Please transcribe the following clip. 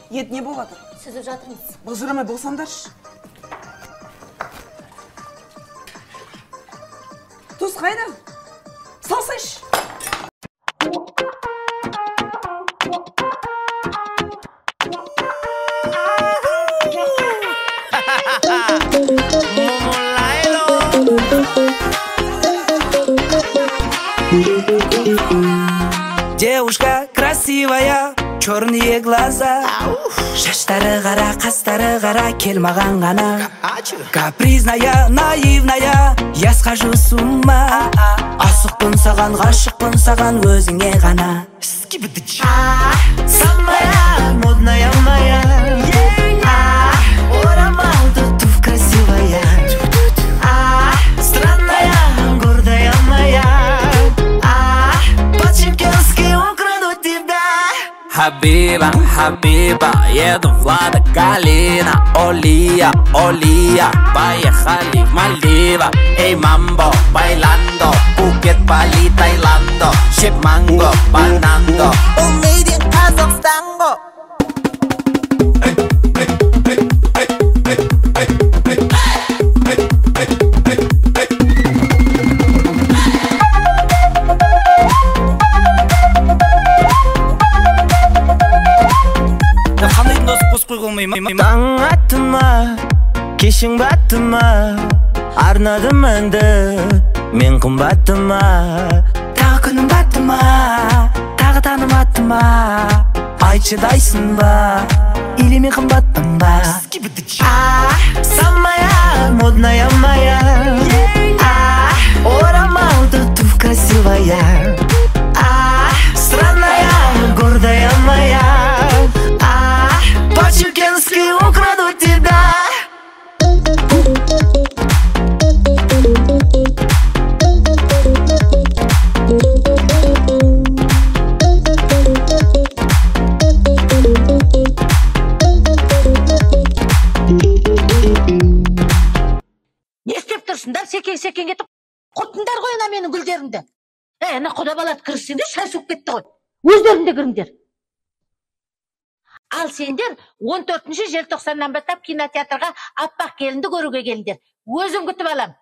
Ет не болып жатыр? Сүзіп жатырмыз. Бұжырамай болсаңдаршы. Тұз қайда? Салсайшы. Девушка красивая, черные глаза, шаштары қара, қастары қара, кел маған ғана. Капризная, наивная, я схожу с ума. Асықпын саған, ғашықпын саған, өзіңе ғана. Самая модная моя, орамалды туф красивая, странная, гордая моя, по-чемпионски украду тебя. Хабиба, Хабиба, еду в Лада Галина. Олия, Олия, поехали в Мальдива. Эй, мамбо, bailando, Пукет, Бали, Таиландо, Шип, манго, банандо, умеет Казахстанго. Таң атыма, кешің баттыма, арнадым әнді мен қымбаттыма. Тағы күнім баттыма, тағы таным аттыма, айтшы дайсың ба, или мен қымбаттым ба? Самая модная моя, орамалды туф красивая, странная, гордая моя, по-чекински украду тебя. Не істеп тұрсыңдар, секең етіп құттыңдар ғой ана менің гүлдерімді. Ана құда балат кіріссеңдер, шай суып кетті ғой. Өздерінде кіріңдер. Ал сендер 14 желтоқсаннан бастап кинотеатрға аппақ келінді көруге келіңдер. Өзім күтіп алам.